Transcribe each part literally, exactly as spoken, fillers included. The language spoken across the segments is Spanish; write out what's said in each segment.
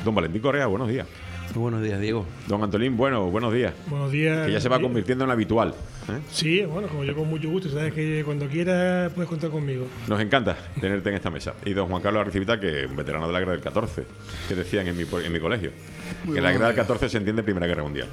Don Valentín Correa, buenos días. Muy buenos días, Diego. Don Antolín, bueno, buenos días. Buenos días. Que ya se va convirtiendo en habitual. ¿eh? Sí, bueno, como yo con mucho gusto. Sabes que cuando quieras puedes contar conmigo. Nos encanta tenerte en esta mesa. Y don Juan Carlos Arricivita, que es un veterano de la guerra del catorce, que decían en mi, en mi colegio. Muy que en la guerra del catorce se entiende Primera Guerra Mundial.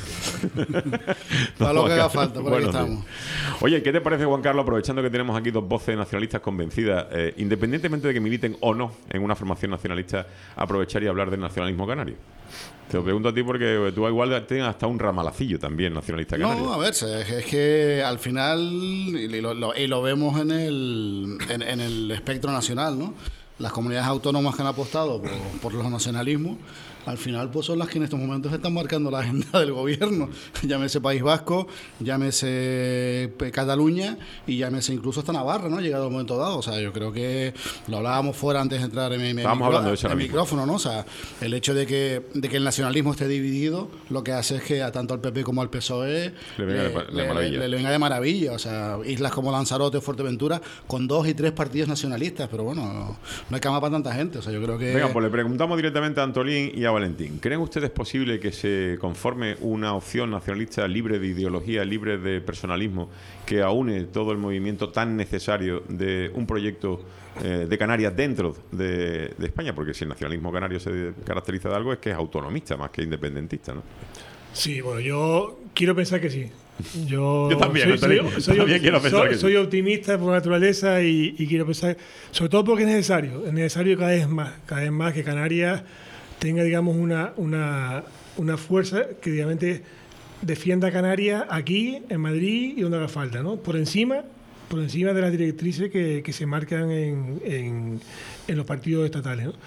Para lo que haga falta, por ahí estamos. Días. Oye, ¿qué te parece, Juan Carlos, aprovechando que tenemos aquí dos voces nacionalistas convencidas, eh, independientemente de que militen o no en una formación nacionalista, aprovechar y hablar del nacionalismo canario? Te lo pregunto a ti porque tú igual tienes hasta un ramalacillo también nacionalista canario. No, a ver, es que al final, y lo, lo, y lo vemos en el, en, en el espectro nacional, ¿no? Las comunidades autónomas que han apostado por, por los nacionalismos, al final pues son las que en estos momentos están marcando la agenda del gobierno. Llámese País Vasco, llámese Cataluña y llámese incluso hasta Navarra, ¿no? Llegado el momento dado. O sea, yo creo que lo hablábamos fuera antes de entrar en, en, Estábamos micro, hablando de eso en micrófono, ¿no? O sea, el hecho de que, de que el nacionalismo esté dividido, lo que hace es que a tanto al P P como al P S O E le venga de, de, le, maravilla. Le, le venga de maravilla. O sea, islas como Lanzarote o Fuerteventura con dos y tres partidos nacionalistas, pero bueno, no, no hay cama para tanta gente. O sea, yo creo que... Venga, pues le preguntamos directamente a Antolín y a Valentín. ¿Creen ustedes posible que se conforme una opción nacionalista libre de ideología, libre de personalismo, que aúne todo el movimiento tan necesario de un proyecto eh, de Canarias dentro de, de España? Porque si el nacionalismo canario se caracteriza de algo es que es autonomista más que independentista, ¿no? Sí, bueno, yo quiero pensar que sí. Yo, yo también, soy, soy, soy, también quiero pensar soy, que soy sí. optimista por naturaleza y, y quiero pensar, sobre todo porque es necesario, es necesario cada vez más, cada vez más que Canarias tenga, digamos, una, una, una fuerza que realmente defienda a Canarias aquí, en Madrid y donde haga falta, ¿no? Por encima, por encima de las directrices que, que se marcan en, en, en los partidos estatales, ¿no?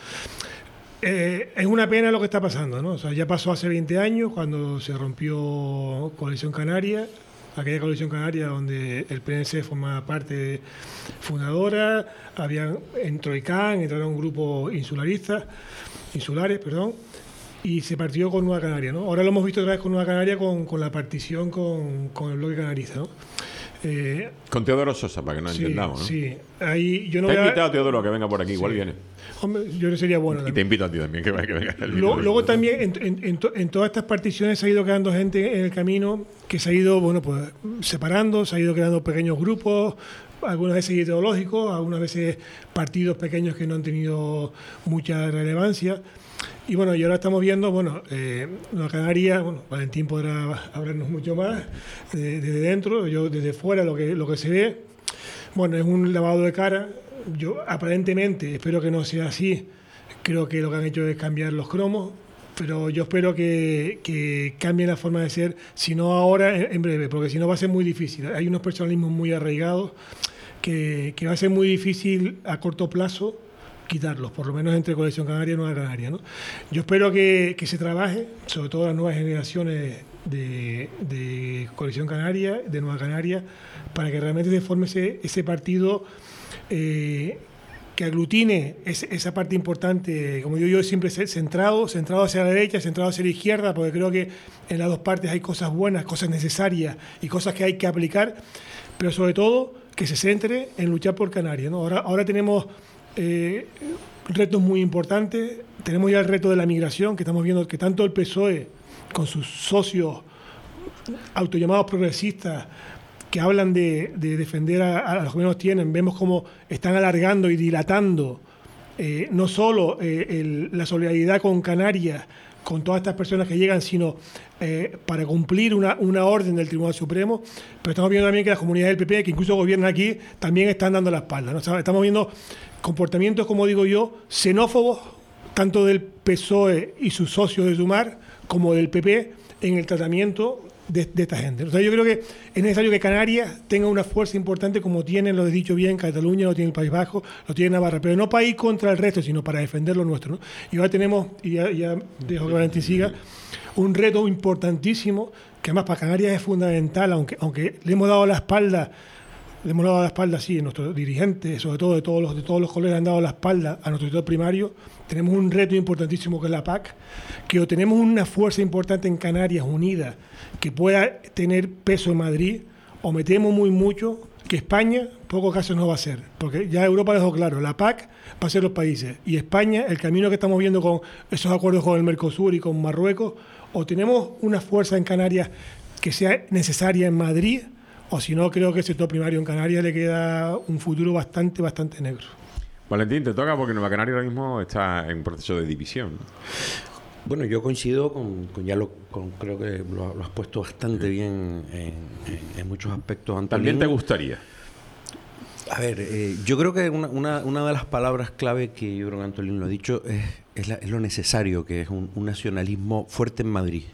Eh, es una pena lo que está pasando, ¿no? O sea, ya pasó hace veinte años cuando se rompió Coalición Canaria, aquella Coalición Canaria donde el P N C formaba parte fundadora, habían, entró I C A N, entraron grupos insularistas, insulares, perdón, y se partió con Nueva Canaria, ¿no? Ahora lo hemos visto otra vez con Nueva Canaria con, con la partición con, con el bloque canarista, ¿no? Eh, con Teodoro Sosa, para que nos sí, entendamos, ¿no? Sí, ahí yo no te he voy a... invitado a Teodoro a que venga por aquí, sí. Igual viene. Hombre, yo creo que sería bueno. Y también. te invito a ti también, que, que venga. Luego, luego también, en, en, en, to, en todas estas particiones se ha ido quedando gente en el camino que se ha ido, bueno, pues separando, se ha ido creando pequeños grupos, algunas veces ideológicos, algunas veces partidos pequeños que no han tenido mucha relevancia. Y bueno, y ahora estamos viendo, bueno, eh, Nueva Canaria, bueno, Valentín podrá hablarnos mucho más desde de dentro, yo desde fuera lo que, lo que se ve, bueno, es un lavado de cara. Yo aparentemente, espero que no sea así, creo que lo que han hecho es cambiar los cromos, pero yo espero que, que cambien la forma de ser, si no ahora, en, en breve, porque si no va a ser muy difícil. Hay unos personalismos muy arraigados que, que va a ser muy difícil a corto plazo quitarlos, por lo menos entre Coalición Canaria y Nueva Canaria, ¿no? Yo espero que, que se trabaje, sobre todo las nuevas generaciones de, de Coalición Canaria, de Nueva Canaria, para que realmente se forme ese, ese partido eh, que aglutine ese, esa parte importante, como digo yo, siempre centrado, centrado hacia la derecha, centrado hacia la izquierda, porque creo que en las dos partes hay cosas buenas, cosas necesarias y cosas que hay que aplicar, pero sobre todo que se centre en luchar por Canarias, ¿no? Ahora, ahora tenemos Eh, retos muy importantes. Tenemos ya el reto de la migración, que estamos viendo que tanto el P S O E con sus socios autollamados progresistas que hablan de, de defender a, a los que menos tienen, vemos cómo están alargando y dilatando eh, no solo eh, el, la solidaridad con Canarias, con todas estas personas que llegan, sino eh, para cumplir una, una orden del Tribunal Supremo, pero estamos viendo también que las comunidades del P P, que incluso gobiernan aquí, también están dando la espalda, ¿no? Estamos viendo comportamientos, como digo yo, xenófobos, tanto del P S O E y sus socios de Sumar, como del P P, en el tratamiento de, de esta gente. O sea, yo creo que es necesario que Canarias tenga una fuerza importante como tienen, lo he dicho bien, Cataluña, lo tiene el País Vasco, lo tiene Navarra, pero no para ir contra el resto, sino para defender lo nuestro, ¿no? Y ahora tenemos, y ya, ya dejo que Valentín siga, un reto importantísimo, que además para Canarias es fundamental, aunque, aunque le hemos dado la espalda, le hemos dado la espalda, sí, a nuestros dirigentes, sobre todo de todos los, de todos los colegas han dado la espalda a nuestro sector primario. Tenemos un reto importantísimo que es la P A C, que o tenemos una fuerza importante en Canarias unida que pueda tener peso en Madrid, o metemos muy mucho que España poco caso no va a hacer, porque ya Europa dejó claro, la P A C va a ser los países, y España, el camino que estamos viendo con esos acuerdos con el Mercosur y con Marruecos, o tenemos una fuerza en Canarias que sea necesaria en Madrid, o si no, creo que el sector primario en Canarias le queda un futuro bastante, bastante negro. Valentín, te toca porque Nueva Canaria ahora mismo está en proceso de división. Bueno, yo coincido con, con ya lo con, creo que lo, lo has puesto bastante bien en, en, en muchos aspectos, Antolín. ¿También te gustaría? A ver, eh, yo creo que una, una, una de las palabras clave que yo creo que Antolín lo ha dicho es, es, la, es lo necesario, que es un, un nacionalismo fuerte en Madrid.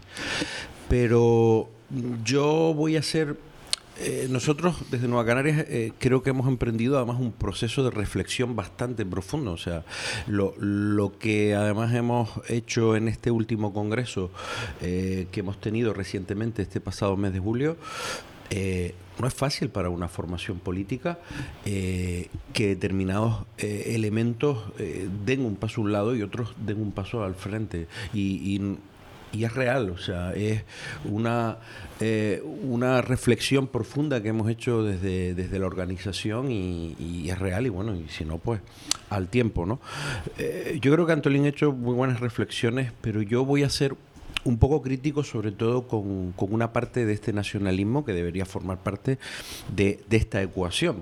Pero yo voy a ser... Eh, nosotros desde Nueva Canarias eh, creo que hemos emprendido además un proceso de reflexión bastante profundo. O sea, lo, lo que además hemos hecho en este último congreso eh, que hemos tenido recientemente, este pasado mes de julio, eh, no es fácil para una formación política eh, que determinados eh, elementos eh, den un paso a un lado y otros den un paso al frente. Y, y Y es real, o sea, es una, eh, una reflexión profunda que hemos hecho desde, desde la organización y, y es real y bueno, y si no, pues al tiempo, ¿no? Eh, yo creo que Antolín ha hecho muy buenas reflexiones, pero yo voy a ser un poco crítico sobre todo con, con una parte de este nacionalismo que debería formar parte de, de esta ecuación.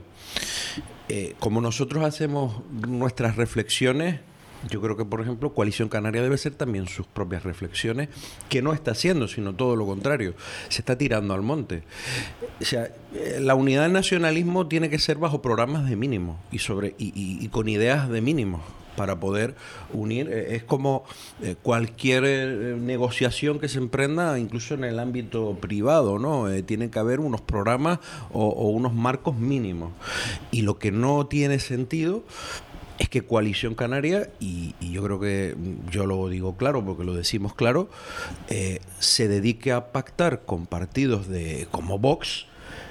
Eh, como nosotros hacemos nuestras reflexiones, yo creo que, por ejemplo, Coalición Canaria debe ser también sus propias reflexiones, que no está haciendo, sino todo lo contrario. Se está tirando al monte. O sea, la unidad del nacionalismo tiene que ser bajo programas de mínimo y, sobre, y, y, y con ideas de mínimo para poder unir. Es como cualquier negociación que se emprenda, incluso en el ámbito privado, ¿no? Eh, tienen que haber unos programas o, o unos marcos mínimos. Y lo que no tiene sentido es que Coalición Canaria, y, y yo creo que yo lo digo claro porque lo decimos claro, eh, se dedique a pactar con partidos de como Vox.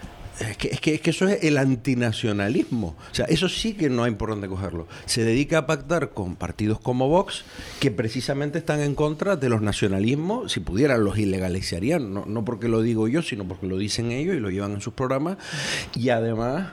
Es que, es, que, es que eso es el antinacionalismo. O sea, eso sí que no hay por dónde cogerlo. Se dedica a pactar con partidos como Vox, que precisamente están en contra de los nacionalismos. Si pudieran, los ilegalizarían. No, no porque lo digo yo, sino porque lo dicen ellos y lo llevan en sus programas. Y además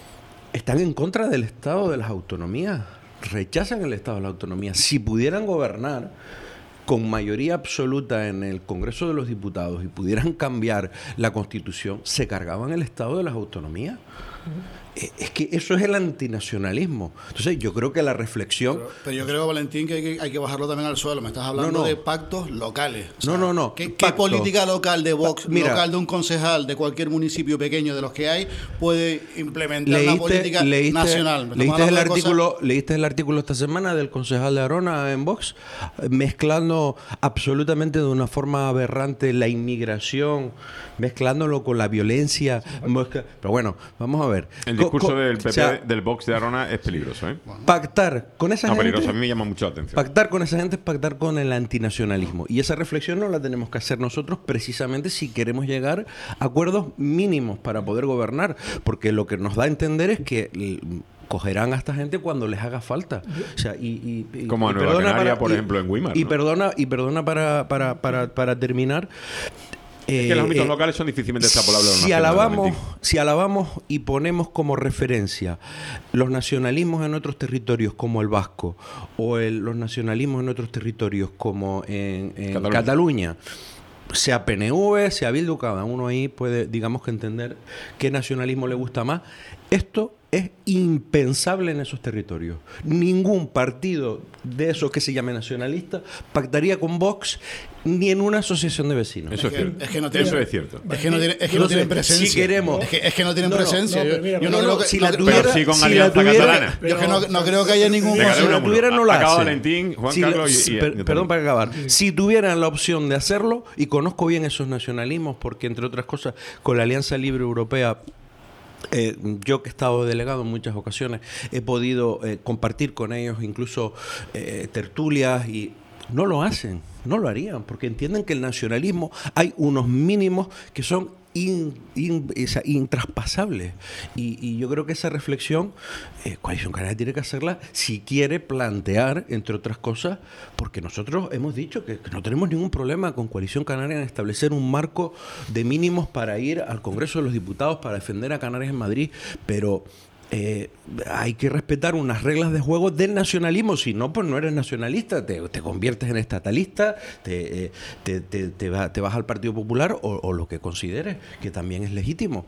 están en contra del Estado de las autonomías. Rechazan el Estado de las autonomías. Si pudieran gobernar con mayoría absoluta en el Congreso de los Diputados y pudieran cambiar la Constitución, se cargaban el Estado de las autonomías. Uh-huh. Es que eso es el antinacionalismo. Entonces yo creo que la reflexión... Pero, pero yo creo, Valentín, que hay, que hay que bajarlo también al suelo. Me estás hablando no, no. de pactos locales. O sea, no, no, no. ¿Qué, qué política local de Vox, Mira, local de un concejal de cualquier municipio pequeño de los que hay, puede implementar leíste, una política leíste, nacional? ¿Leíste el, artículo, ¿Leíste el artículo esta semana del concejal de Arona en Vox? Mezclando absolutamente de una forma aberrante la inmigración, mezclándolo con la violencia. Pero bueno, vamos a ver. El discurso del P P, o sea, del Vox de Arona es peligroso, ¿eh? Pactar con esa no, gente... peligroso, a mí me llama mucho la atención. Pactar con esa gente es pactar con el antinacionalismo. Y esa reflexión no la tenemos que hacer nosotros precisamente si queremos llegar a acuerdos mínimos para poder gobernar. Porque lo que nos da a entender es que cogerán a esta gente cuando les haga falta. O sea, y, y, Como y, a Nueva Canaria, para, por y, ejemplo, en Weimar. Y ¿no? perdona, y perdona para, para, para, para terminar... Es que los ámbitos eh, locales son difícilmente extrapolables. Si alabamos, si alabamos y ponemos como referencia los nacionalismos en otros territorios como el vasco o el, los nacionalismos en otros territorios como en, en Cataluña. Cataluña, sea P N V, sea Bildu, cada uno ahí puede, digamos que entender qué nacionalismo le gusta más. Esto es impensable en esos territorios. Ningún partido de esos que se llame nacionalista pactaría con Vox ni en una asociación de vecinos. Eso es, es, cierto. Es que no tiene, Eso es cierto. Es que no, tiene, es que no tienen presencia. Si queremos. Es que, es que no tienen no, presencia. No, no, mira, yo no, no creo que, si no, la tuviera, pero sí con si Alianza la tuviera, Catalana. Yo que no, no creo que haya ningún... Venga, si la tuviera no la hace. Valentín, Juan si Carlos la, y, y, per, y Perdón para acabar. Si tuvieran la opción de hacerlo, y conozco bien esos nacionalismos, porque entre otras cosas, con la Alianza Libre Europea... Eh, yo que he estado delegado en muchas ocasiones he podido eh, compartir con ellos incluso eh, tertulias y no lo hacen, no lo harían porque entienden que el nacionalismo hay unos mínimos que son in, in, esa, intraspasables. Y, y yo creo que esa reflexión, eh, Coalición Canaria tiene que hacerla si quiere plantear, entre otras cosas, porque nosotros hemos dicho que, que no tenemos ningún problema con Coalición Canaria en establecer un marco de mínimos para ir al Congreso de los Diputados para defender a Canarias en Madrid, pero Eh, hay que respetar unas reglas de juego del nacionalismo. Si no, pues no eres nacionalista, te, te conviertes en estatalista, te, eh, te, te, te, va, te vas al Partido Popular o, o lo que consideres, que también es legítimo.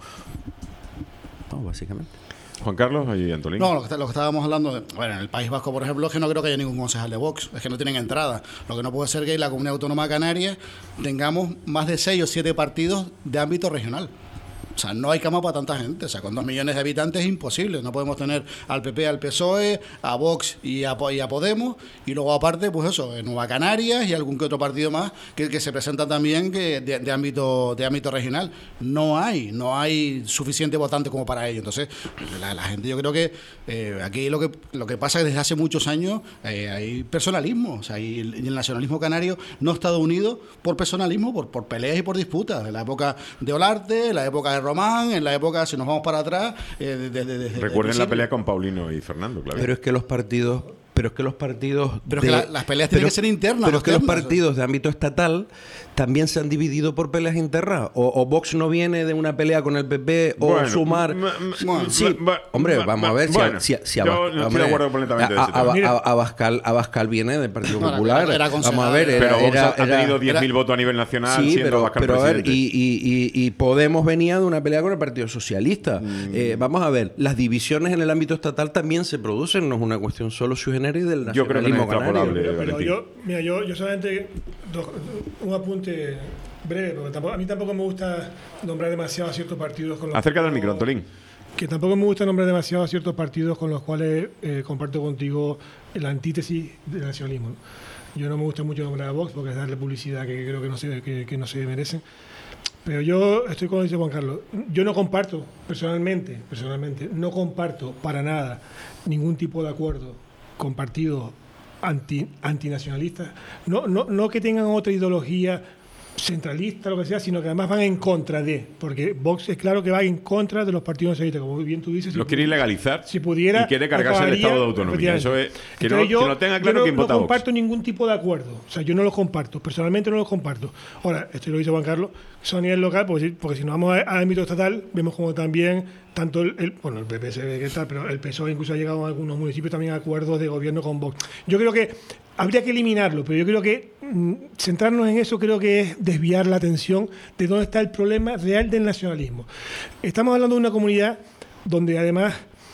No, básicamente. Juan Carlos y Antolín. No, lo que, lo que estábamos hablando, de, bueno, en el País Vasco, por ejemplo, es que no creo que haya ningún concejal de Vox, es que no tienen entrada. Lo que no puede ser que en la Comunidad Autónoma Canaria tengamos más de seis o siete partidos de ámbito regional. O sea, no hay cama para tanta gente. O sea, con dos millones de habitantes es imposible. No podemos tener al P P, al P S O E, a Vox y a, y a Podemos. Y luego, aparte, pues eso, en Nueva Canarias y algún que otro partido más que, que se presenta también que de, de ámbito de ámbito regional. No hay, no hay suficiente votante como para ello. Entonces, la, la gente, yo creo que eh, aquí lo que lo que pasa es que desde hace muchos años eh, hay personalismo. O sea, y el, y el nacionalismo canario no ha estado unido por personalismo, por, por peleas y por disputas. En la época de Olarte, en la época de Román, en la época, si nos vamos para atrás, eh, de, de, de, recuerden de, la pelea con Paulino y Fernando, claro. Pero es que los partidos, pero es que los partidos, pero de, es que la, las peleas tienen pero, que ser internas. Pero es que los externas. partidos de ámbito estatal también se han dividido por peleas internas. O, o Vox no viene de una pelea con el P P o bueno, Sumar. Ma, ma, sí, ma, hombre, ma, vamos a ver bueno, si, si, si yo no estoy de acuerdo completamente a, a, de a, a, Abascal, Abascal viene del Partido no, Popular. Era, era vamos a ver, era, era, pero Vox era, ha tenido diez mil era, votos a nivel nacional. Sí, siendo pero, Abascal pero a ver, presidente. y, y, y, y Podemos venía de una pelea con el Partido Socialista. Mm. Eh, vamos a ver, las divisiones en el ámbito estatal también se producen, no es una cuestión solo sui generis del Yo creo que no nacionalismo es extrapolable. canario. Pero yo, mira, yo, yo solamente dos, un apunte breve, porque tampoco, a mí tampoco me gusta nombrar demasiado a ciertos partidos con los Acerca del micro, Antolín. Que tampoco me gusta nombrar demasiado a ciertos partidos con los cuales eh, comparto contigo la antítesis del nacionalismo, ¿no? Yo no me gusta mucho nombrar a Vox porque es darle publicidad que creo que no se, que, que no se merecen. Pero yo estoy con dice Juan Carlos. Yo no comparto, personalmente, personalmente, no comparto para nada ningún tipo de acuerdo con partidos anti, antinacionalistas. No, no, no que tengan otra ideología centralista, lo que sea, sino que además van en contra de, porque Vox es claro que va en contra de los partidos nacionalistas, como bien tú dices. Lo si quiere ilegalizar si pudiera, y quiere cargarse el estado de autonomía. Eso es, que, no, yo, que no tenga claro yo quién no, vota no Vox. comparto ningún tipo de acuerdo, o sea, yo no los comparto, personalmente no los comparto. Ahora, esto lo dice Juan Carlos, son a nivel local, porque, porque si nos vamos al ámbito estatal, vemos como también, tanto el, el bueno, el P P se ve que tal, pero el P S O E incluso ha llegado a algunos municipios también a acuerdos de gobierno con Vox. Yo creo que habría que eliminarlo, pero yo creo que mmm, centrarnos en eso creo que es desviar la atención de dónde está el problema real del nacionalismo. Estamos hablando de una comunidad donde además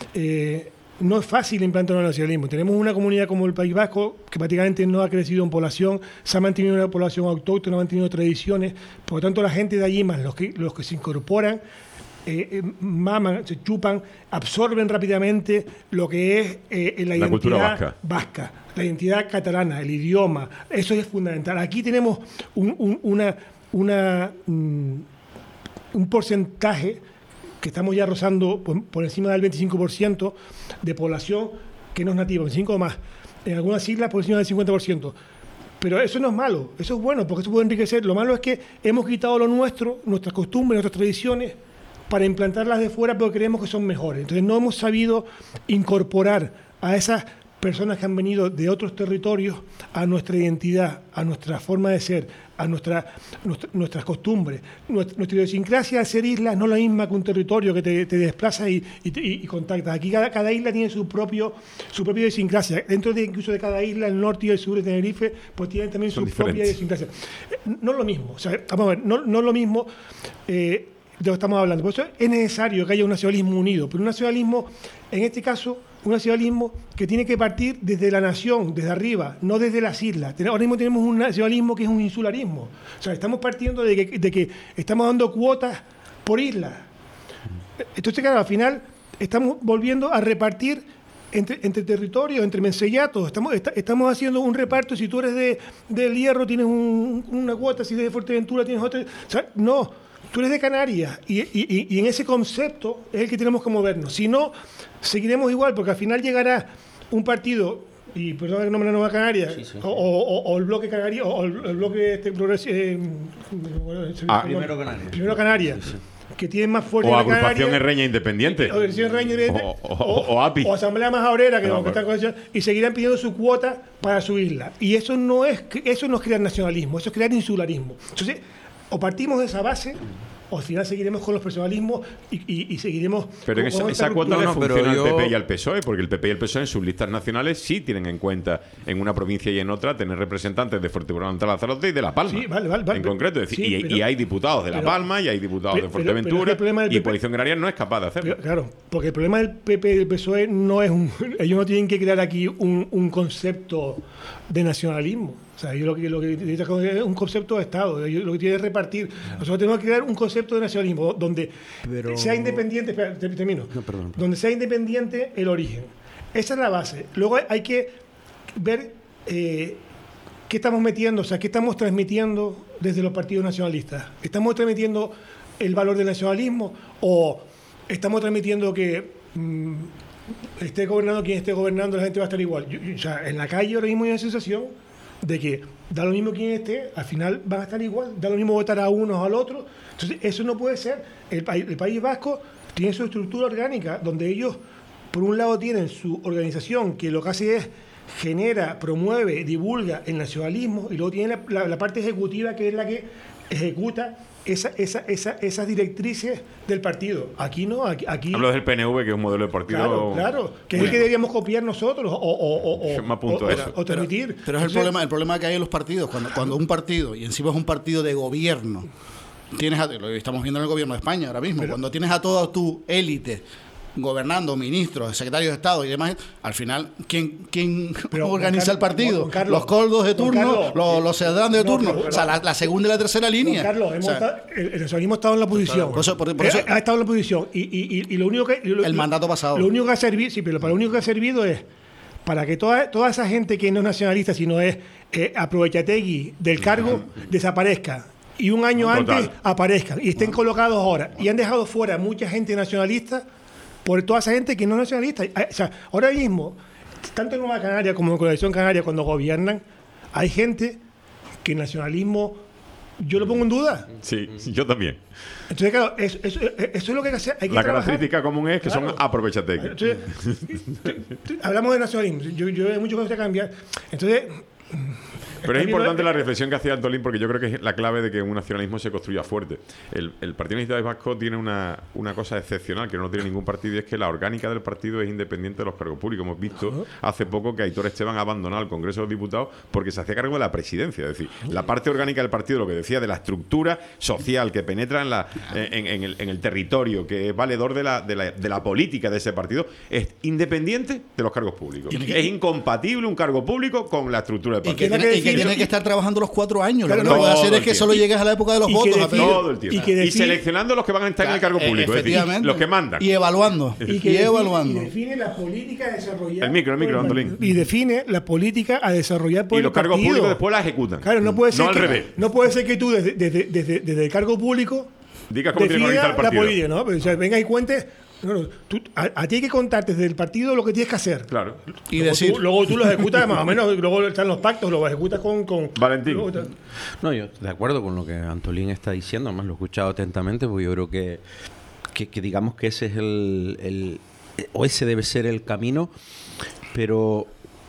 eh, no es fácil implantar un nacionalismo. Tenemos una comunidad como el País Vasco que prácticamente no ha crecido en población, se ha mantenido una población autóctona, ha mantenido tradiciones, por lo tanto la gente de allí más los que, los que se incorporan Eh, eh, maman, se chupan, absorben rápidamente lo que es eh, la, la identidad cultura vasca. vasca, la identidad catalana, el idioma. Eso es fundamental. Aquí tenemos un, un, una, una, un, un porcentaje que estamos ya rozando por, por encima del veinticinco por ciento de población que no es nativa, veinticinco o más. En algunas islas por encima del cincuenta por ciento. Pero eso no es malo, eso es bueno, porque eso puede enriquecer. Lo malo es que hemos quitado lo nuestro, nuestras costumbres, nuestras tradiciones, para implantarlas de fuera porque creemos que son mejores. Entonces no hemos sabido incorporar a esas personas que han venido de otros territorios a nuestra identidad, a nuestra forma de ser, a nuestra, nuestra, nuestras costumbres. Nuestra, nuestra idiosincrasia al ser islas no es la misma que un territorio que te, te desplaza y, y, y, y contactas. Aquí cada, cada isla tiene su propio su propia idiosincrasia. Dentro de incluso de cada isla, el norte y el sur de Tenerife, pues tienen también Son su diferentes. propia idiosincrasia. No es lo mismo. O sea, vamos a ver, no, no es lo mismo... Eh, de lo que estamos hablando. Por eso es necesario que haya un nacionalismo unido, pero un nacionalismo, en este caso, un nacionalismo que tiene que partir desde la nación, desde arriba, no desde las islas. Ahora mismo tenemos un nacionalismo que es un insularismo. O sea, estamos partiendo de que, de que estamos dando cuotas por islas. Entonces, claro, al final estamos volviendo a repartir entre, entre territorios, entre mensellatos. Estamos, está, estamos haciendo un reparto. Si tú eres de, del Hierro, tienes un, una cuota, si eres de Fuerteventura, tienes otra. O sea, no. Tú eres de Canarias y, y, y en ese concepto es el que tenemos que movernos. Si no, seguiremos igual, porque al final llegará un partido y perdón el nombre de la Nueva Canaria, Sí, sí. O, o, o el bloque Canaria, o el, el bloque este progres- eh, Ah. Primero Canarias. Primero Canarias, que tienen más fuerza O que Agrupación Canarias, Herreña Independiente. o Organización Reña Independiente, O- o- o A P I. o Asamblea Majabrera, que, No, que pero- están con eso, y seguirán pidiendo su cuota para subirla. Y eso no es eso no es crear nacionalismo, eso es crear insularismo. Entonces, o partimos de esa base, o al final seguiremos con los personalismos y, y, y seguiremos. Pero en con- esa, con esta esa cuota ruptura. le No, pero funciona al yo- P P y al P S O E, porque el P P y el P S O E en sus listas nacionales sí tienen en cuenta en una provincia y en otra tener representantes de Fuerteventura, Lanzarote y de La Palma. Sí, vale, vale, vale, en pero- concreto. Es decir, sí, y, pero- y hay diputados de La pero- Palma y hay diputados pero- de pero- pero es que Fuerteventura el problema del y P P Coalición Canaria no es capaz de hacerlo. Pero, claro, porque el problema del P P y del P S O E no es un. Ellos no tienen que crear aquí un, un concepto de nacionalismo. O sea, ellos lo que, lo que necesitan es un concepto de Estado. Ellos lo que tienen es repartir. Nosotros tenemos que crear un concepto de nacionalismo donde Pero- sea independiente. Espera, te- termino. No, perdón. Donde sea independiente el origen. Esa es la base. Luego hay, hay que ver eh, qué estamos metiendo, o sea, qué estamos transmitiendo desde los partidos nacionalistas. ¿Estamos transmitiendo el valor del nacionalismo o estamos transmitiendo que mm, esté gobernando quien esté gobernando, la gente va a estar igual? Yo- yo- o sea, en la calle ahora mismo hay una sensación de que da lo mismo quien esté, al final van a estar igual, da lo mismo votar a unos o al otro. Entonces, eso no puede ser. El, país- el País Vasco tiene su estructura orgánica, donde ellos, por un lado, tienen su organización, que lo que hace es genera, promueve, divulga el nacionalismo, y luego tiene la, la- la parte ejecutiva, que es la que ejecuta esa, esa, esa, esas directrices del partido. Aquí no, aquí... aquí Hablo del P N V, que es un modelo de partido. Claro, claro, que es el que deberíamos copiar nosotros o, o, o, o, Yo me apunto o- a eso. o transmitir. Pero es el Entonces, problema, el problema que hay en los partidos. Cuando, cuando un partido, y encima es un partido de gobierno, tienes a- lo estamos viendo en el gobierno de España ahora mismo, cuando tienes a toda tu élite gobernando, ministros, secretarios de Estado y demás, al final, ¿quién, quién Pero, organiza Juan el partido? Carlos, Juan Carlos, los coldos de Juan turno, Carlos, los, los ciudadanos de no, turno, pero- o sea, la, la segunda y la tercera línea. Juan Carlos, hemos O sea, estado- el, el nacionalismo ha estado en la oposición. Por eso- por- por eso- Eh, ha estado en la oposición. Y, y, y, y lo único que. lo- El lo- mandato pasado. Lo único que ha servido, sí, pero para lo único que ha servido es para que toda, toda esa gente que no es nacionalista, sino es eh, aprovechategui del cargo, desaparezca. Y un año Total. antes aparezcan y estén colocados ahora. Y han dejado fuera mucha gente nacionalista por toda esa gente que no es nacionalista. O sea, ahora mismo, tanto en Nueva Canaria como en Coalición Canaria, cuando gobiernan, hay gente que el nacionalismo, yo lo pongo en duda. Sí, yo también. Entonces, claro, eso, eso- eso es lo que hay que hacer. Hay que La trabajar. característica común es que Claro. son aprovechate. Entonces, t- t- hablamos de nacionalismo. Yo, yo hay mucho que cambiar. Entonces. Pero es está importante viendo- la reflexión que hacía Antolín, porque yo creo que es la clave de que un nacionalismo se construya fuerte. El, el Partido Nacionalista Vasco tiene una, una cosa excepcional que no tiene ningún partido, y es que la orgánica del partido es independiente de los cargos públicos. Hemos visto hace poco que Aitor Esteban ha abandonado el Congreso de los Diputados porque se hacía cargo de la presidencia. Es decir, la parte orgánica del partido, lo que decía de la estructura social que penetra en, la, en, en el, en el territorio, que es valedor de la, de, la, de la política de ese partido, es independiente de los cargos públicos. Tiene que- Es incompatible un cargo público con la estructura del Y que, partido. tiene tiene, que y que decir- tiene que estar trabajando los cuatro años. Claro, lo que no no, puede hacer todo es que el solo tiempo. llegues a la época de los Y que votos. a define- pedir- Todo el tiempo. Y Y, que define- seleccionando los que van a estar en el cargo Eh, público. Es decir, efectivamente. los que mandan. Y evaluando. Y, Y, que define- evaluando. y define la política a desarrollar. El micro, el micro, por Antolín. Y define la política a desarrollar por Y el los cargos partido. públicos después la ejecutan. Claro, no puede ser, No al que, revés. no puede ser que tú desde, desde, desde, desde el cargo público Digas cómo tiene que organizar el la partido. política, ¿no? Pero, o sea, venga y cuente. No, no, tú- a, a ti hay que contarte desde el partido lo que tienes que hacer. Claro. Y luego, decir. tú, luego tú lo ejecutas más o menos, luego están los pactos, lo ejecutas con... con Valentín. luego está- No, yo de acuerdo con lo que Antolín está diciendo, además lo he escuchado atentamente, porque yo creo que, que, que digamos que ese es el, el- o ese debe ser el camino, pero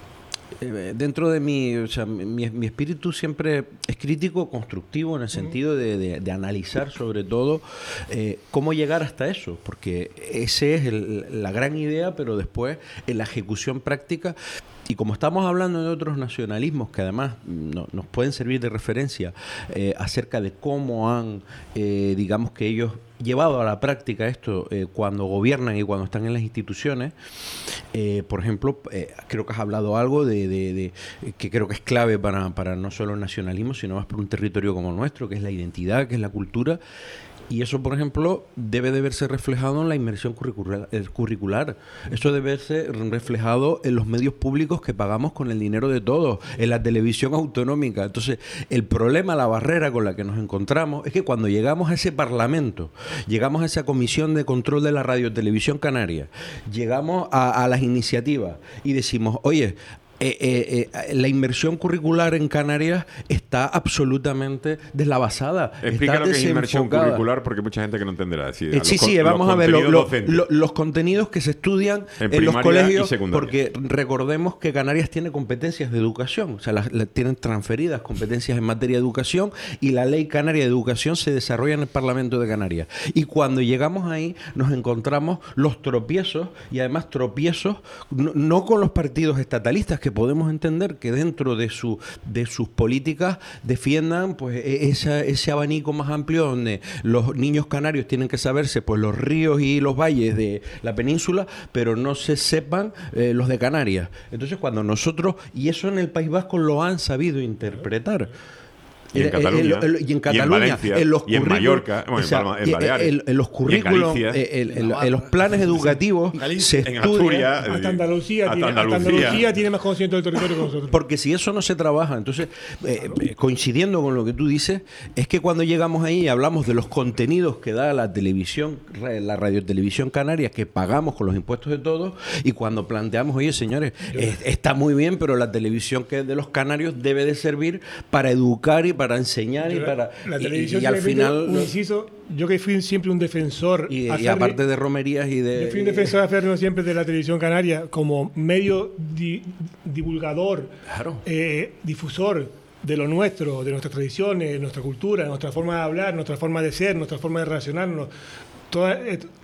eh, dentro de mi, o sea, mi, mi espíritu siempre es crítico, constructivo, en el sentido de, de- de analizar sobre todo eh, cómo llegar hasta eso, porque ese es el- la gran idea, pero después en la ejecución práctica. Y como estamos hablando de otros nacionalismos que además no- nos pueden servir de referencia eh, acerca de cómo han, eh, digamos que ellos llevado a la práctica esto eh, cuando gobiernan y cuando están en las instituciones, eh, por ejemplo, eh, creo que has hablado algo de, de- de- que creo que es clave para, para no solo el nacionalismo, sino más para un territorio como el nuestro, que es la identidad, que es la cultura. Y eso, por ejemplo, debe de verse reflejado en la inmersión curricular. eh, curricular. Eso debe verse reflejado en los medios públicos que pagamos con el dinero de todos, en la televisión autonómica. Entonces, el problema, la barrera con la que nos encontramos es que cuando llegamos a ese Parlamento, llegamos a esa Comisión de Control de la Radio Televisión Canaria, llegamos a, a las iniciativas y decimos, oye, Eh, eh, eh, la inmersión curricular en Canarias está absolutamente deslavazada. Explica está lo que es inmersión curricular, porque mucha gente que no entenderá. Es decir, eh, sí, sí, vamos a ver lo, lo, lo, los contenidos que se estudian en, en los colegios, porque recordemos que Canarias tiene competencias de educación, o sea, las, las tienen transferidas competencias en materia de educación, y la Ley Canaria de Educación se desarrolla en el Parlamento de Canarias. Y cuando llegamos ahí nos encontramos los tropiezos, y además tropiezos no, no con los partidos estatalistas, que podemos entender que dentro de su de sus políticas defiendan pues esa, ese abanico más amplio donde los niños canarios tienen que saberse pues los ríos y los valles de la península, pero no se sepan eh, los de Canarias. Entonces cuando nosotros, y eso en el País Vasco lo han sabido interpretar. Y en Cataluña, el, el, el, y en, Cataluña, y en Valencia, en los y en Mallorca, bueno, o sea, en, Palma, en Baleares, en, en los currículos, en, en, en los planes educativos, se en Asturias, hasta Andalucía, hasta tiene, Andalucía. hasta Andalucía tiene más conocimiento del territorio que nosotros. Porque si eso no se trabaja, entonces, eh, coincidiendo con lo que tú dices, es que cuando llegamos ahí y hablamos de los contenidos que da la televisión, la radiotelevisión canaria, que pagamos con los impuestos de todos, y cuando planteamos, oye, señores, eh, está muy bien, pero la televisión que es de los canarios debe de servir para educar y para enseñar y Para, la televisión y, y al final un inciso, yo que fui siempre un defensor y, y aparte de romerías y de yo fui un defensor aférreo siempre de la televisión canaria como medio di, divulgador, claro. eh, difusor de lo nuestro, de nuestras tradiciones, de nuestra cultura, nuestra forma de hablar, nuestra forma de ser, nuestra forma de relacionarnos. Toda,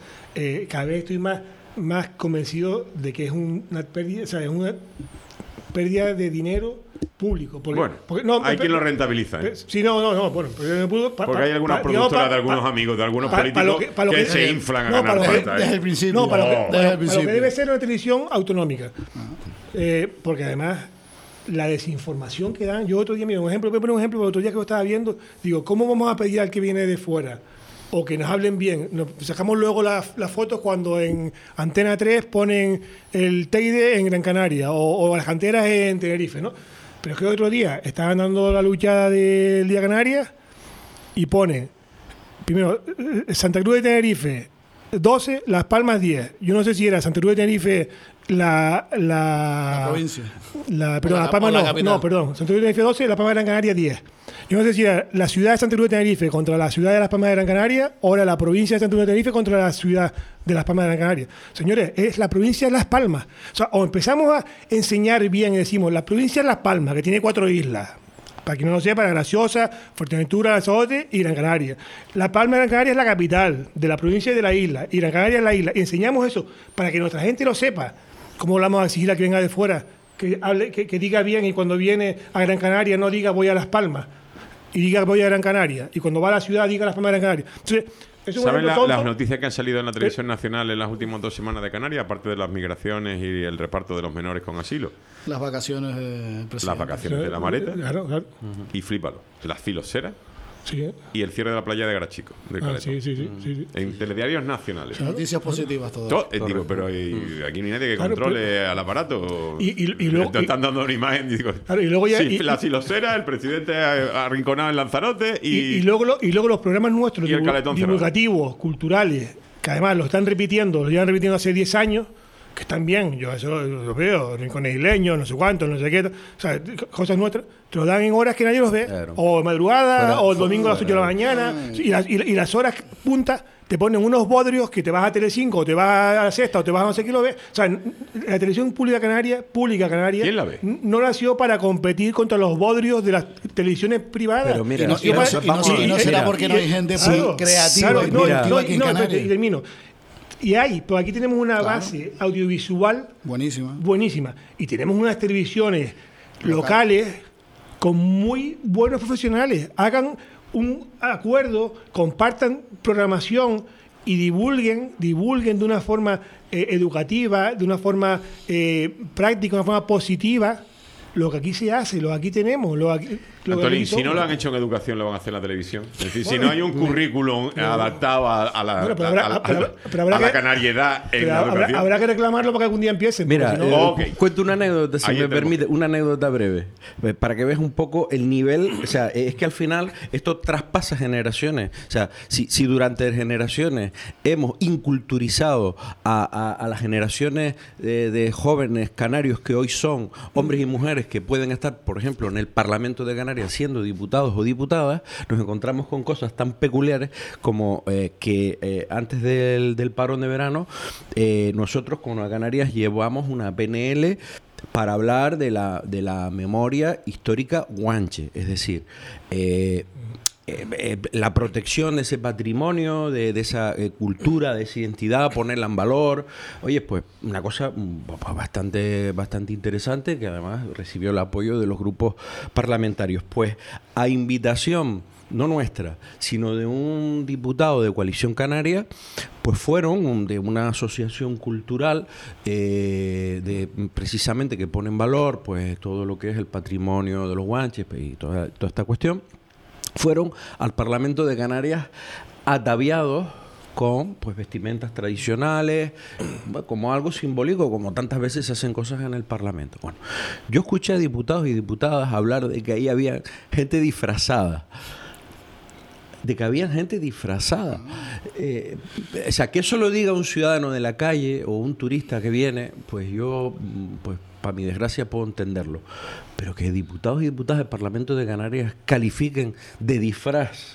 eh, cada vez estoy más más convencido de que es una pérdida, o sea, es una pérdida de dinero público. Porque, bueno, porque, no, hay pero, quien lo rentabiliza. ¿eh? Sí, no, no, no. Bueno, porque, pa, porque hay algunas productoras de algunos pa, amigos, de algunos pa, políticos pa lo que, pa lo que, que se eh, inflan a no, ganar pasta. Que, desde el principio. No, para, no, lo, que, desde para, el principio. para lo que debe ser una televisión autonómica. Eh, porque además, la desinformación que dan... Yo otro día, mira, un ejemplo, voy a poner un ejemplo, porque otro día que lo estaba viendo, digo, ¿cómo vamos a pedir al que viene de fuera? O que nos hablen bien. Nos sacamos luego las, las fotos cuando en Antena tres ponen el Teide en Gran Canaria o, o las canteras en Tenerife, ¿no? Pero es que otro día estaban dando la luchada del Día Canarias y pone, primero, Santa Cruz de Tenerife doce, Las Palmas diez. Yo no sé si era Santa Cruz de Tenerife la... La, la provincia. La, perdón, Las Palmas no, no, perdón. Santa Cruz de Tenerife doce, Las Palmas de Gran Canaria diez. Yo no sé si era la ciudad de Santa Cruz de Tenerife contra la ciudad de Las Palmas de Gran Canaria o era la provincia de Santa Cruz de Tenerife contra la ciudad de Las Palmas de Gran Canaria. Señores, es la provincia de Las Palmas. O sea, o empezamos a enseñar bien y decimos la provincia de Las Palmas, que tiene cuatro islas. Para quien no lo sepa, Graciosa, Fuerteventura, Lanzarote y Gran Canaria. La Palma de Gran Canaria es la capital de la provincia y de la isla. Y Gran Canaria es la isla. Y enseñamos eso para que nuestra gente lo sepa. ¿Cómo vamos a exigir a que venga de fuera? Que, hable, que, que diga bien y cuando viene a Gran Canaria no diga voy a Las Palmas. Y diga voy a Gran Canaria. Y cuando va a la ciudad diga Las Palmas de Gran Canaria. Entonces, es un ¿saben la, las noticias que han salido en la televisión nacional en las últimas dos semanas de Canarias, aparte de las migraciones y el reparto de los menores con asilo? Las vacaciones de presidente. Las vacaciones de la Mareta. Claro, claro. Uh-huh. Y flípalo. Las filoseras. Sí, ¿eh? Y el cierre de la playa de Garachico. De ah, sí, sí, sí, sí, sí. En telediarios nacionales. Claro. Noticias positivas todas. Todo, eh, digo, pero y, aquí no hay nadie que claro, controle pero, al aparato. Y, y, y luego, te están dando una imagen y digo, claro, y luego ya, sí, y, la silosera, el presidente arrinconado en Lanzarote y, y, y, luego, lo, y luego los programas nuestros y divul, divulgativos, cerrado. Culturales, que además lo están repitiendo, lo llevan repitiendo hace diez años, que están bien, yo eso lo, lo veo, rincones isleños, no sé cuántos, no sé qué, o sea, cosas nuestras, te lo dan en horas que nadie los ve, claro. O madrugada, pero, o el domingo a las ocho de la mañana, y las, y, y las horas puntas te ponen unos bodrios que te vas a Telecinco, o te vas a la Sexta, o te vas a no sé qué lo ves. O sea, la televisión pública canaria, pública canaria, ¿quién la ve? No nació para competir contra los bodrios de las televisiones privadas. Pero mira, y no, y no, y no, y no será porque no hay gente sí, creativa claro, y no, mira, no, aquí en no, Canarias. Y termino. Y hay, pues aquí tenemos una claro. base audiovisual buenísima. buenísima. Y tenemos unas televisiones Local. locales con muy buenos profesionales. Hagan un acuerdo, compartan programación y divulguen, divulguen de una forma eh, educativa, de una forma eh, práctica, de una forma positiva, lo que aquí se hace, lo que aquí tenemos. Lo aquí... Lo Antolín, organizo. si no lo han hecho en educación, lo van a hacer en la televisión. Es decir, bueno, si no hay un currículum no, adaptado a, a la, bueno, habrá, a, a, pero, pero a la que, canariedad en la habrá, educación. Habrá que reclamarlo para que algún día empiece. Mira, si no, eh, okay. cuento una anécdota, si Ahí me tenemos. permite, una anécdota breve, para que veas un poco el nivel. O sea, es que al final esto traspasa generaciones. O sea, si, si durante generaciones hemos inculturizado a, a, a las generaciones de, de jóvenes canarios que hoy son hombres y mujeres que pueden estar, por ejemplo, en el Parlamento de Canarias siendo diputados o diputadas, nos encontramos con cosas tan peculiares como eh, que eh, antes del, del parón de verano, eh, nosotros con Canarias llevamos una P N L para hablar de la, de la memoria histórica guanche, es decir, eh, eh, eh, la protección de ese patrimonio, de, de esa eh, cultura, de esa identidad, ponerla en valor. Oye, pues una cosa bastante, bastante interesante que además recibió el apoyo de los grupos parlamentarios. Pues a invitación no nuestra, sino de un diputado de Coalición Canaria, pues fueron un, de una asociación cultural eh, de precisamente que pone en valor pues todo lo que es el patrimonio de los guanches y toda, toda esta cuestión. Fueron al Parlamento de Canarias ataviados con pues vestimentas tradicionales, como algo simbólico, como tantas veces se hacen cosas en el Parlamento. Bueno, yo escuché a diputados y diputadas hablar de que ahí había gente disfrazada. de que había gente disfrazada. Eh, o sea, que eso lo diga un ciudadano de la calle o un turista que viene, pues yo, pues para mi desgracia puedo entenderlo. Pero que diputados y diputadas del Parlamento de Canarias califiquen de disfraz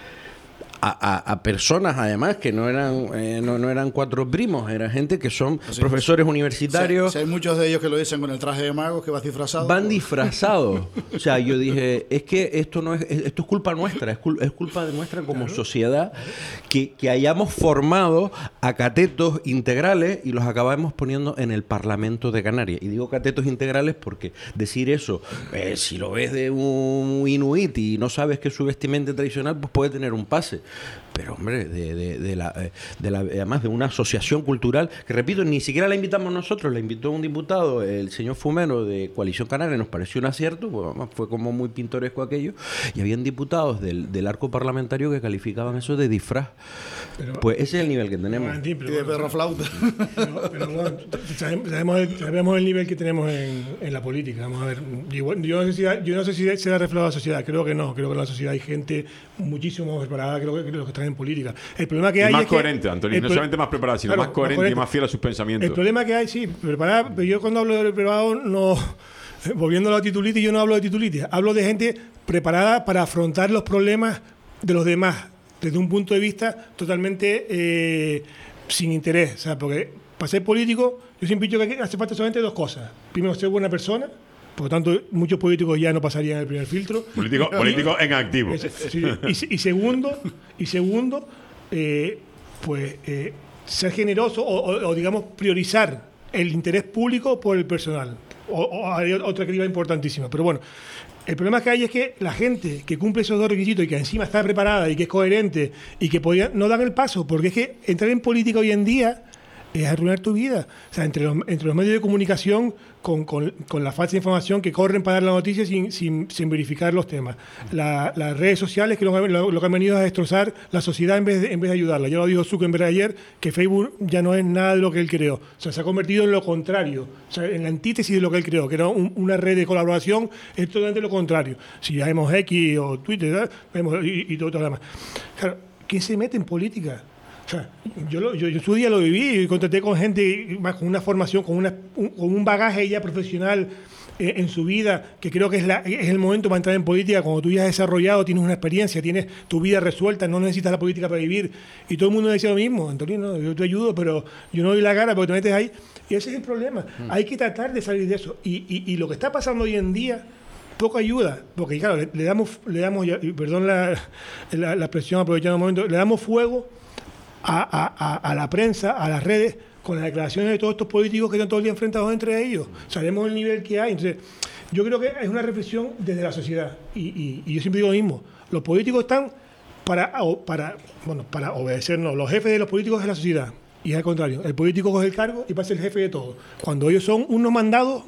A, a, a personas además que no eran eh, no, no eran cuatro primos, eran gente que son sí, profesores pues, universitarios. Si, si hay muchos de ellos que lo dicen con el traje de magos, que vas disfrazado. Van disfrazados. O sea, yo dije, es que esto no es esto es culpa nuestra, es, cul, es culpa de nuestra como claro. sociedad que, que hayamos formado a catetos integrales y los acabamos poniendo en el Parlamento de Canarias. Y digo catetos integrales porque decir eso, eh, si lo ves de un inuit y no sabes que es su vestimenta tradicional, pues puede tener un pase. Pero, hombre, de, de, de, la, de la, además de una asociación cultural, que repito, ni siquiera la invitamos nosotros, la invitó un diputado, el señor Fumero de Coalición Canaria, nos pareció un acierto, pues, además fue como muy pintoresco aquello, y habían diputados del, del arco parlamentario que calificaban eso de disfraz. Pero, pues ese es el nivel que tenemos. Y de perro flauta. Pero, pero bueno, sabemos, el, sabemos el nivel que tenemos en, en la política. Vamos a ver, yo, yo, no sé si, yo no sé si se da reflejado a la sociedad, creo que no, creo que en la sociedad hay gente muchísimo más preparada, creo que los que están en política. El problema que y hay más es coherente, que, Antonio, no solamente más preparada, sino claro, más coherente más y más fiel a sus pensamientos. El problema que hay, sí, preparada, pero yo cuando hablo de preparado, no, volviendo a la titulitis, yo no hablo de titulitis, hablo de gente preparada para afrontar los problemas de los demás, desde un punto de vista totalmente eh, sin interés. O sea, porque para ser político, yo siempre he dicho que hace falta solamente dos cosas. Primero, ser buena persona. Por lo tanto, muchos políticos ya no pasarían el primer filtro. Político, político en activo. Sí, y, y segundo, y segundo eh, pues eh, ser generoso o, o, o, digamos, priorizar el interés público por el personal. O, o hay otra que iba importantísima. Pero bueno, el problema que hay es que la gente que cumple esos dos requisitos y que encima está preparada y que es coherente y que podía, no dan el paso, porque es que entrar en política hoy en día es arruinar tu vida. O sea, entre los, entre los medios de comunicación, con, con, con la falsa información que corren para dar la noticia sin, sin, sin verificar los temas. La, las redes sociales que lo, lo, lo que han venido a destrozar la sociedad en vez de, en vez de ayudarla. Ya lo dijo Zuckerberg ayer, que Facebook ya no es nada de lo que él creó. O sea, se ha convertido en lo contrario. O sea, en la antítesis de lo que él creó, que era un, una red de colaboración, es totalmente lo contrario. Si ya vemos X o Twitter, ¿verdad? Vemos y, y todo lo demás. Claro, ¿quién se mete en política? O sea, yo, lo, yo, yo su día lo viví y contacté con gente más con una formación, con, una, un, con un bagaje ya profesional eh, en su vida, que creo que es, la, es el momento para entrar en política. Cuando tú ya has desarrollado, tienes una experiencia, tienes tu vida resuelta, no necesitas la política para vivir. Y todo el mundo decía lo mismo: Antonio, no, yo te ayudo, pero yo no doy la cara porque te metes ahí. Y ese es el problema. Mm. Hay que tratar de salir de eso. Y, y, y lo que está pasando hoy en día, poco ayuda, porque claro, le, le damos, le damos, y perdón la, la, la expresión aprovechando el momento, le damos fuego A, a, a la prensa, a las redes, con las declaraciones de todos estos políticos que están todo el día enfrentados entre ellos. Sabemos el nivel que hay. Entonces, yo creo que es una reflexión desde la sociedad. Y, y, y yo siempre digo lo mismo. Los políticos están para, para, bueno, para obedecernos. Los jefes de los políticos es la sociedad. Y es al contrario. El político coge el cargo y pasa el jefe de todo. Cuando ellos son unos mandados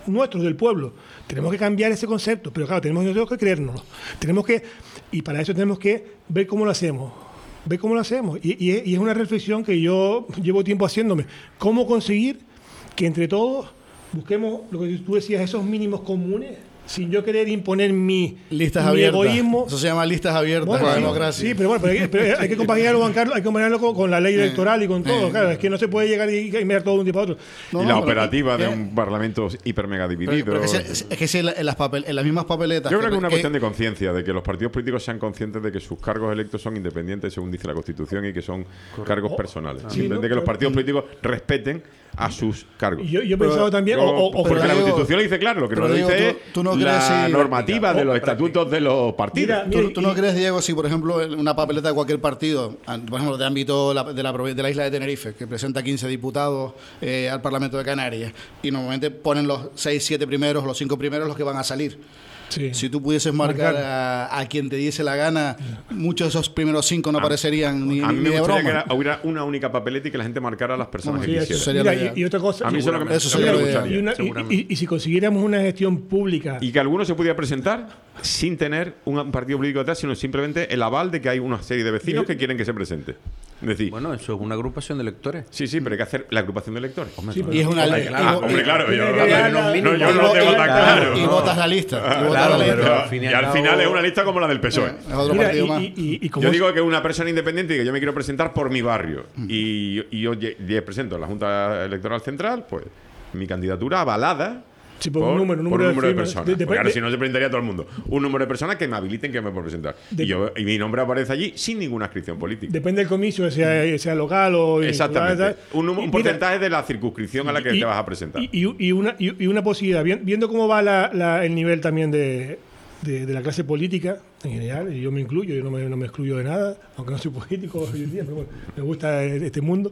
nuestros, del pueblo. Tenemos que cambiar ese concepto, pero claro, tenemos nosotros que creérnoslo. Tenemos que, y para eso tenemos que ver cómo lo hacemos. Ver cómo lo hacemos. Y, y, y es una reflexión que yo llevo tiempo haciéndome. ¿Cómo conseguir que entre todos busquemos lo que tú decías, esos mínimos comunes, sin yo querer imponer mi, listas mi abiertas. egoísmo? Eso se llama listas abiertas Bueno, para la sí, democracia. Sí, pero bueno, pero hay, pero hay que compaginarlo, Juan Carlos, hay que compaginarlo con, con la ley electoral y con todo. eh, Claro, es que no se puede llegar y cambiar todo de un día para otro. No, y no, la pero- operativa de eh, un parlamento hiper mega Pero- dividido. pero es, que si- es que si en, la- en las papel, en las mismas papeletas. Yo creo que es una cuestión de conciencia, de que los partidos políticos sean conscientes de que sus cargos electos son independientes, según dice la Constitución, y que son cargos personales. Sí, Simplemente ¿no? que los Pero- partidos políticos respeten a sus cargos. Y yo, yo he pensado también, Yo- o, o- o- porque la digo- Constitución lo dice claro, lo que no pero lo digo, dice tú- es tú no la crees si- normativa de o los práctica. estatutos de los partidos. Mira, ¿Tú, mira, tú y- no crees, Diego, si por ejemplo en una papeleta de cualquier partido, a- por ejemplo de ámbito la- de la, provi- de la isla de Tenerife, que presenta quince diputados eh, al Parlamento de Canarias, y normalmente ponen los seis, siete primeros, los cinco primeros los que van a salir? Sí. Si tú pudieses marcar, Marcar. a, a quien te diese la gana, muchos de esos primeros cinco no aparecerían ni, A mí ni me de gustaría broma. que era- hubiera una única papeleta y que la gente marcara a las personas Bueno, que Sí, quisiera. eso sería Mira, la idea. y, y otra cosa. A mí eso es lo que me, Eso lo que me sería la gustaría. y, una- y- seguramente. y- y si consiguiéramos una gestión pública. Y que alguno se pudiera presentar sin tener un, un partido político detrás, sino simplemente el aval de que hay una serie de vecinos que quieren que se presente. Es decir, Bueno, eso es una agrupación de electores. sí, sí, pero hay que hacer la agrupación de electores. Sí, Y es una Hombre, ley. claro, Ah, y- hombre, y- claro, yo, Tiene que no, haber no, los no, mínimos. yo no lo y- tengo y- tan claro. y ¿no? votas la lista. y votas claro, la lista. pero al fin y Y al al cabo- final es una lista como la del P S O E. Es otro Mira, partido y, más. y- y- y como Yo es- digo que una persona independiente y que yo me quiero presentar por mi barrio y, y yo lle- lle- presento a la Junta Electoral Central, pues mi candidatura avalada Sí, por un número, un número por de un número de firmas. personas. De- de- Porque ahora de- si no se presentaría todo el mundo. Un número de personas que me habiliten que me puedo presentar. De- y, yo, y mi nombre aparece allí sin ninguna inscripción política. Depende del comicio, sea, sea local o. Exactamente. tal. Un, número- un Y mira, porcentaje de la circunscripción a la que y- te vas a presentar. Y, y- y una, y, y una posibilidad, vi- viendo cómo va la- la- el nivel también de, de, de la clase política en general, y yo me incluyo, yo no me, no me excluyo de nada, aunque no soy político hoy en día, pero bueno, me gusta este mundo.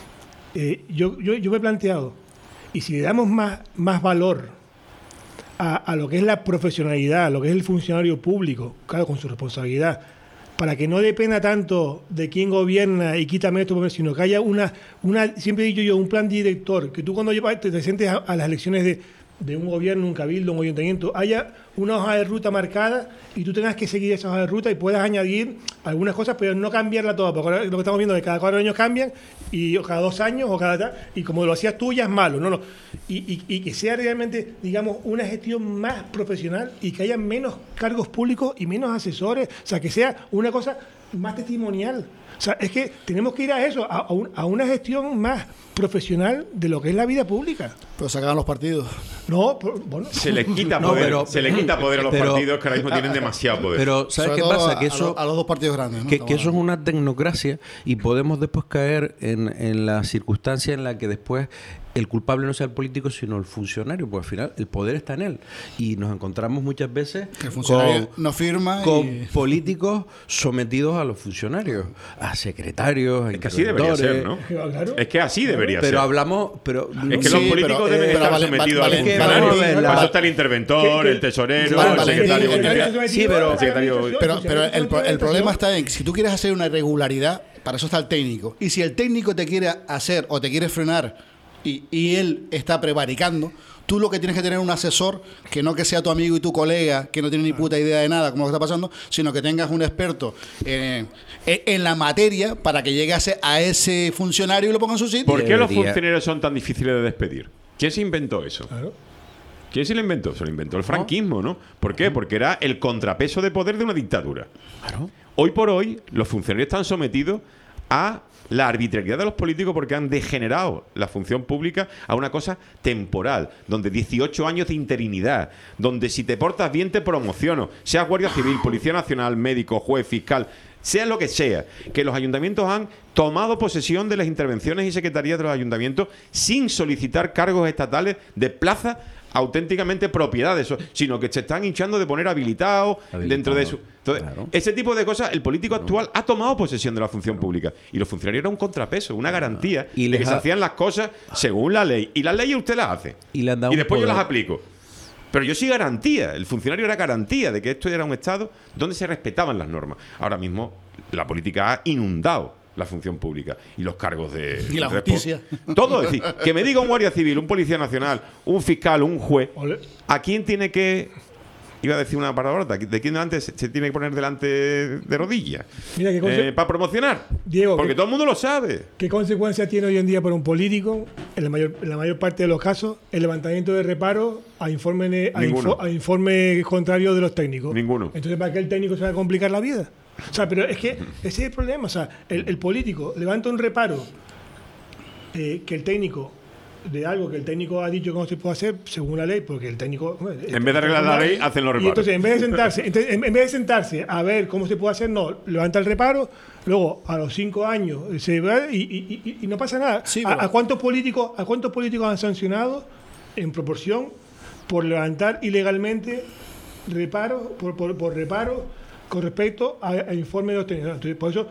Eh, yo, yo, yo me he planteado, y si le damos más, más valor a, a lo que es la profesionalidad, a lo que es el funcionario público, claro, con su responsabilidad, para que no dependa tanto de quién gobierna y quítame esto, sino que haya una, una siempre he dicho yo, un plan director, que tú cuando llevas- te, te sientes a, a las elecciones de, de un gobierno, un cabildo, un ayuntamiento, haya una hoja de ruta marcada y tú tengas que seguir esa hoja de ruta y puedas añadir algunas cosas, pero no cambiarla toda, porque ahora lo que estamos viendo es que cada cuatro años cambian, y o cada dos años, o cada tal, y como lo hacías tú ya es malo, no, no. Y, y- y que sea realmente, digamos, una gestión más profesional y que haya menos cargos públicos y menos asesores, o sea, que sea una cosa más testimonial. O sea, es que tenemos que ir a eso, a, a un- a una gestión más profesional de lo que es la vida pública. Pero se acaban los partidos. No, por- bueno. Se les quita No, poder, pero- se les quita poder a los pero- partidos que ahora mismo tienen demasiado poder. Pero, ¿sabes Sobre qué todo pasa? a- Que a, eso, lo- a los dos partidos grandes. ¿no? que, que Estamos eso es una tecnocracia y podemos después caer en, en la circunstancia en la que después el culpable no sea el político sino el funcionario, porque al final el poder está en él y nos encontramos muchas veces Que el funcionario con, no firma con y- políticos sometidos a los funcionarios, a secretarios, a Es que así debería ser, ¿no? Claro. Es que así debería Pero ser. hablamos, pero Es que Sí, los políticos pero, deben eh, estar pero vale- sometidos vale- al vale- funcionario. vale- Para vale- eso está el interventor, que- el tesorero, Vale, el vale- secretario. vale- general. vale- Sí, pero- el secretario- Pero, pero el, pro- el problema está en que si tú quieres hacer una irregularidad, para eso está el técnico. Y si el técnico te quiere hacer o te quiere frenar y, y él está prevaricando, tú lo que tienes que tener un asesor que no que sea tu amigo y tu colega, que no tiene ni puta idea de nada como lo que está pasando, sino que tengas un experto eh, en, en la materia para que llegue a ese, a ese funcionario y lo ponga en su sitio. ¿Por qué los Debería- funcionarios son tan difíciles de despedir? ¿Quién se inventó eso? Claro. ¿Quién se lo inventó? Se lo inventó el franquismo, ¿no? ¿Por qué? Porque era el contrapeso de poder de una dictadura. Claro. Hoy por hoy, los funcionarios están sometidos a la arbitrariedad de los políticos porque han degenerado la función pública a una cosa temporal, donde dieciocho años de interinidad, donde si te portas bien te promociono, seas Guardia Civil, Policía Nacional, médico, juez, fiscal, sea lo que sea, que los ayuntamientos han tomado posesión de las intervenciones y secretarías de los ayuntamientos sin solicitar cargos estatales de plaza auténticamente propiedades, sino que se están hinchando de poner habilitados Habilitado, dentro de eso. Entonces, claro. ese tipo de cosas, el político actual ha tomado posesión de la función pública y los funcionarios eran un contrapeso, una garantía Y de les que se ha- hacían las cosas según la ley. Y las leyes usted las hace. Y le han dado Y un después yo poder. las aplico. Pero yo sí garantía, el funcionario era garantía de que esto era un Estado donde se respetaban las normas. Ahora mismo la política ha inundado la función pública y los cargos de... Y la de justicia. Todo, es decir, que me diga un guardia civil, un policía nacional, un fiscal, un juez, Ole. ¿a quién tiene que... Iba a decir una palabrota, ¿de quién delante se, se tiene que poner delante de rodillas? Mira qué conse- Eh, para promocionar. Diego, Porque ¿qué- todo el mundo lo sabe. ¿Qué consecuencias tiene hoy en día para un político, en la mayor, en la mayor parte de los casos, el levantamiento de reparo a informes a, Ninguno. info- a informe contrarios de los técnicos? Ninguno. Entonces, ¿para qué el técnico se va a complicar la vida? O sea, pero es que ese es el problema. O sea, el, el político levanta un reparo eh, que el técnico, de algo que el técnico ha dicho que no se puede hacer según la ley, porque el técnico... bueno, En vez de arreglar la ley, hacen los y reparos. entonces, en vez de sentarse, entonces, en, en vez de sentarse a ver cómo se puede hacer, no, levanta el reparo, luego a los cinco años se va y, y- y- y no pasa nada. Sí, ¿A, pero- a cuántos políticos, ¿A cuántos políticos han sancionado en proporción por levantar ilegalmente reparo, por, por, por reparo con respecto a, a informes de los técnicos? Entonces, por eso...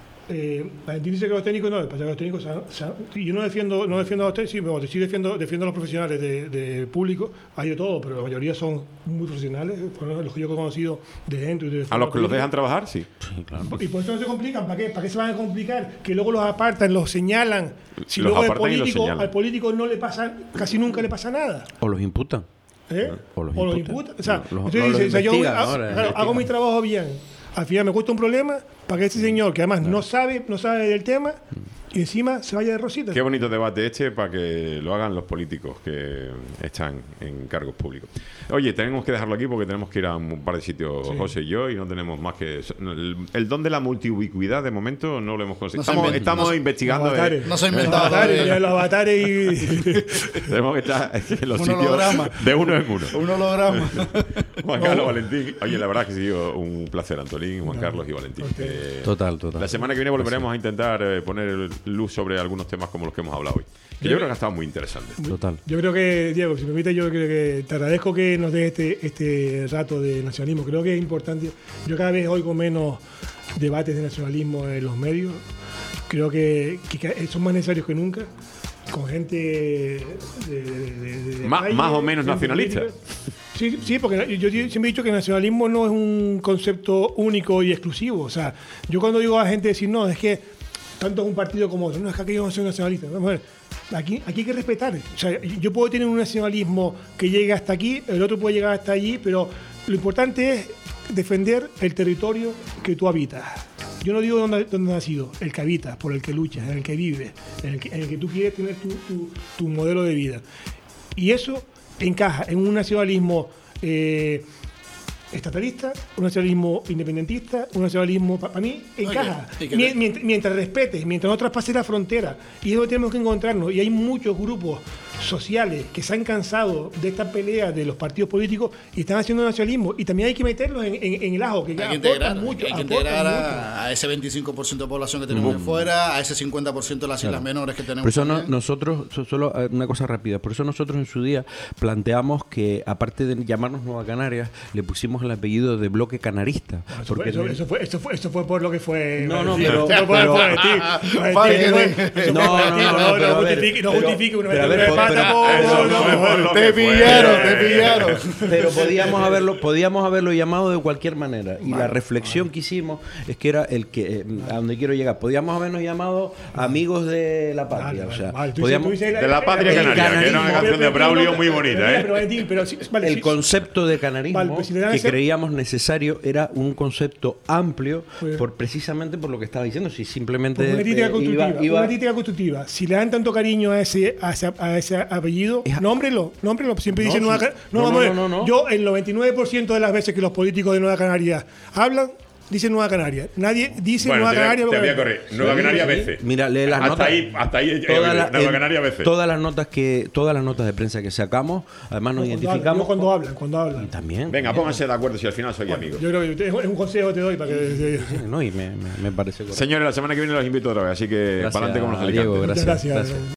Eh, Valentín dice que los técnicos no, pasa que los técnicos, se han- se han- y yo no defiendo, no defiendo a los técnicos, sí, pero sí defiendo, defiendo a los profesionales de, de público, hay de todo, pero la mayoría son muy profesionales, por lo menos los que yo he conocido de dentro y de A los que los política. dejan trabajar, sí. Sí, claro. Y por eso no se complican, ¿para qué? ¿Para qué se van a complicar? Que luego los apartan, los señalan. Si Los luego al apartan y los político, señalan. al político no le pasa, casi nunca le pasa nada. O los imputan. ¿Eh? O los O los imputan. imputan. O sea, Los- entonces no los dice, o sea, yo investigan, hago, ahora, claro, investigan. hago mi trabajo bien. Al final me cuesta un problema para que ese señor, que además no sabe, no sabe del tema, y encima se vaya de rosita. Qué bonito debate este para que lo hagan los políticos que están en cargos públicos. Oye, tenemos que dejarlo aquí porque tenemos que ir a un par de sitios, Sí. José y yo, y no tenemos más que... El, el don de la multiubicuidad, de momento, no lo hemos conseguido. No se estamos inventa- estamos no se- investigando... Los eh, avatares. No se ha Los inventado avatares, todavía. los avatares y... tenemos que estar en los Un sitios holograma. de uno en uno. Un holograma. Juan Carlos, Valentín. Oye, la verdad que ha sido un placer, Antolín, Juan Carlos y Valentín. Eh, Total, total. La semana que viene volveremos a intentar eh, poner luz sobre algunos temas como los que hemos hablado hoy. Que yo creo que ha estado muy interesante. Total. Yo creo que, Diego, si me permite, yo creo que te agradezco que nos des este, este rato de nacionalismo. Creo que es importante. Yo cada vez oigo menos debates de nacionalismo en los medios. Creo que, que- que son más necesarios que nunca. Con gente de, de- de- de Má- calle, más o menos gente nacionalista. política. Sí, sí, porque yo siempre he dicho que el nacionalismo no es un concepto único y exclusivo. O sea, yo cuando digo a la gente decir, no, es que tanto un partido como otro, no, es que aquí yo no soy nacionalista. Vamos a ver, aquí, aquí hay que respetar. O sea, yo puedo tener un nacionalismo que llegue hasta aquí, el otro puede llegar hasta allí, pero lo importante es defender el territorio que tú habitas. Yo no digo dónde, dónde has nacido, el que habitas, por el que luchas, en el que vives, en el que, en el que tú quieres tener tu, tu- tu modelo de vida. Y eso encaja en un nacionalismo eh, estatalista, un nacionalismo independentista, un nacionalismo, para mí, encaja. y que- Mien- mientras, mientras respetes, mientras no traspases la frontera. Y es donde tenemos que encontrarnos. Y hay muchos grupos sociales que se han cansado de esta pelea de los partidos políticos y están haciendo nacionalismo. Y también hay que meterlos en, en- en el ajo, que Hay que aportan integrar, mucho. hay que aportan integrar mucho. a, a ese veinticinco por ciento de población que tenemos de fuera, a ese cincuenta por ciento de las islas menores que tenemos. Por eso no- también. nosotros, so- solo eh, una cosa rápida, por eso nosotros en su día planteamos que aparte de llamarnos Nueva Canarias, le pusimos el apellido de bloque canarista. Eso fue, Porque eso, eso fue, eso, fue, eso fue por lo que fue. No, no, Sí, pero- eso fue pero- por Valentín. Valentín, Vale, eso fue- que- eso fue No, no, Valentín, no, no, no, pero no a ver, justifique, no pero- justifique una pero a ver, metedura de pero- pata, pero- po, eso no, no no, fue lo Te que fue. pillaron, te pillaron. Pero podíamos haberlo, podíamos haberlo llamado de cualquier manera. Y la reflexión que hicimos es que era el que eh, a donde quiero llegar. Podíamos habernos llamado amigos de la patria. Vale, o sea, vale, tú podíamos, dices- tú dices De la patria el canaria, que era una canarismo. canción de Pero- pero- Braulio pero- muy pero- bonita, pero, ¿eh? Valentín, pero sí, vale, el sí, concepto de canarismo Vale, pues si le dan que ese- creíamos necesario era un concepto amplio Pues- por precisamente por lo que estaba diciendo. Si simplemente Por una crítica eh, constructiva. iba- iba- Una crítica constructiva. Si le dan tanto cariño a ese, a ese, a ese apellido, Es- nómbrelo, nómbrelo. Siempre No, dicen sí. Nueva Ca- No, vamos no, a ver. no, no, no. Yo, el noventa y nueve por ciento de las veces que los políticos de Nueva Canaria hablan, dicen Nueva Canaria. Nadie dice Bueno, Nueva te voy a- Canaria. te voy a porque- correr. Nueva Canaria a veces. Mira, lee las hasta notas. Ahí, hasta ahí, eh, Todas las- Nueva en- Canaria a veces. Todas las notas que, todas las notas de prensa que sacamos, además nos Cuando hablan, identificamos. no cuando hablan, cuando Y hablan. también. Venga, pónganse de acuerdo si al final soy amigo. Yo creo que es un consejo que te doy para que. No, y me, me, me parece correcto. Señores, la semana que viene los invito otra vez, así que Gracias, para adelante con los Diego, alicantes. Muchas gracias. gracias. gracias.